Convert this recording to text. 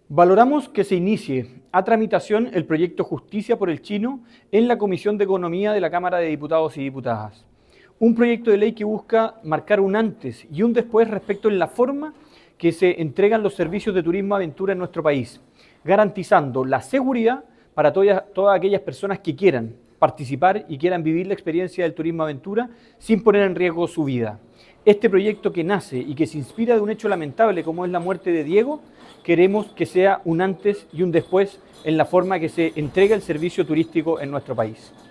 Valoramos que se inicie a tramitación el proyecto Justicia por el Chino en la Comisión de Economía de la Cámara de Diputados y Diputadas. Un proyecto de ley que busca marcar un antes y un después respecto en la forma que se entregan los servicios de turismo aventura en nuestro país, garantizando la seguridad para todas aquellas personas que quieran participar y quieran vivir la experiencia del turismo aventura sin poner en riesgo su vida. Este proyecto que nace y que se inspira de un hecho lamentable como es la muerte de Diego, queremos que sea un antes y un después en la forma que se entrega el servicio turístico en nuestro país.